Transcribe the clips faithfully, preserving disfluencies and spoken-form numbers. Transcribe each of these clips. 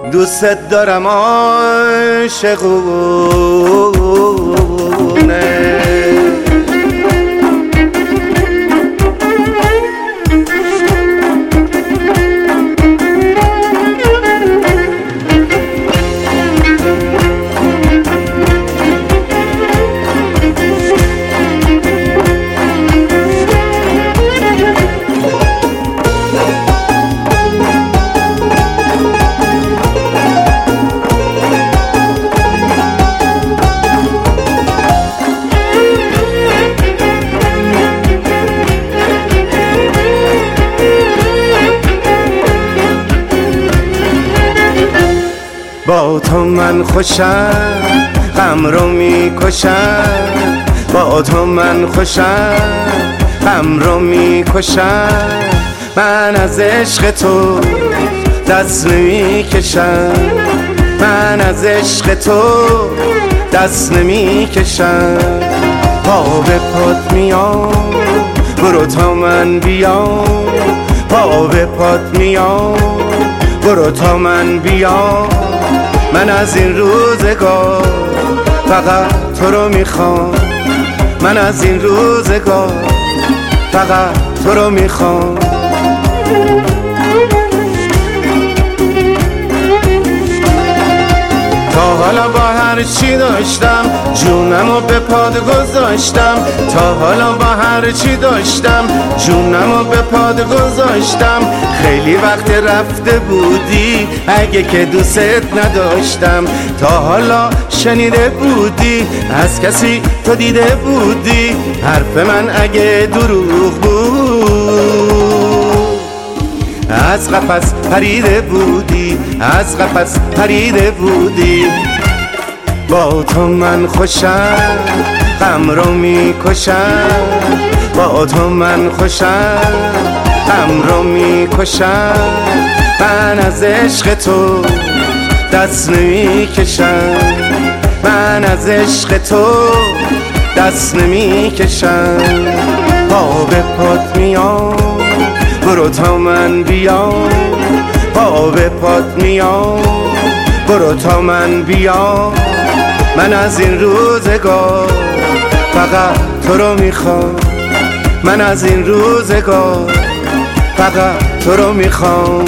دوست دارم عاشقونه. با تو من خوشم، غم رو میکشم. با تو من خوشم، غم رو میکشم. من از عشق تو دست نمیکشم. من از عشق تو دست نمیکشم. پا به پات میام، برو تا من بیام. پا به پات میام، برو تا من بیام. من از این روزگار فقط تو رو میخوام. من از این روزگار فقط تو رو میخوام. تا حالا با هر چی داشتم جونمو به پاد گذاشتم. تا حالا با هر چی داشتم جونمو به پاد گذاشتم. خیلی وقت رفته بودی اگه که دوست نداشتم. تا حالا شنیده بودی از کسی تو دیده بودی حرف من اگه دروغ بود. از قفس پریده بودی، از قفس پریده بودی. با تو من خوشم، غم رو میکشم. با تو من خوشم، غم رو میکشم. من از عشق تو دست نمیکشم. من از عشق تو دست نمیکشم. پا به پات میام، برو تا من بیام. پا به پات میام، برو تا من بیام. من از این روزگار فقط تو رو میخوام. من از این روزگار فقط تو رو میخوام.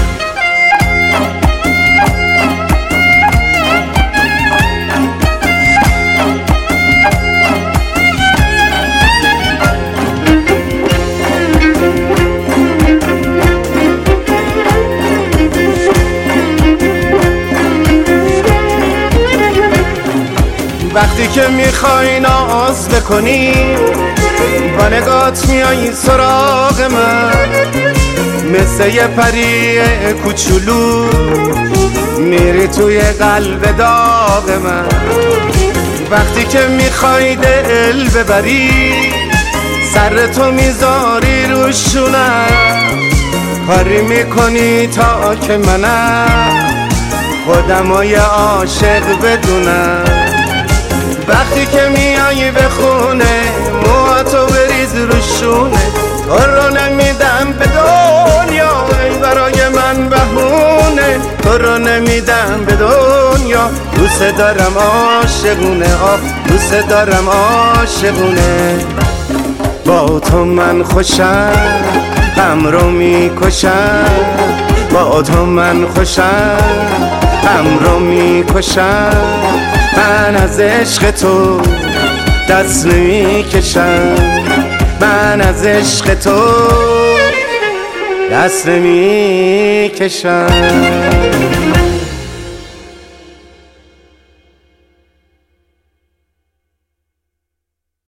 وقتی که میخوای ناز بکنی با نگات میای سراغ من. مثل یه پری کوچولو میری توی قلب داغ من. وقتی که میخوای دل ببری سر تو میذاری رو شونم. کاری میکنی تا که منم خودمو یه عاشق بدونم. وقتی که میایی به خونه موهاتو بریز رو شونه. تو رو نمیدم به دنیا ای برای من بهونه. تو رو نمیدم به دنیا. دوست دارم عاشقونه، آه دوست دارم عاشقونه. با تو من خوشم، غم رو میکشم. با تو من خوشم، غم رو میکشم. من از عشق تو دست نمیکشم. من از عشق تو دست نمیکشم.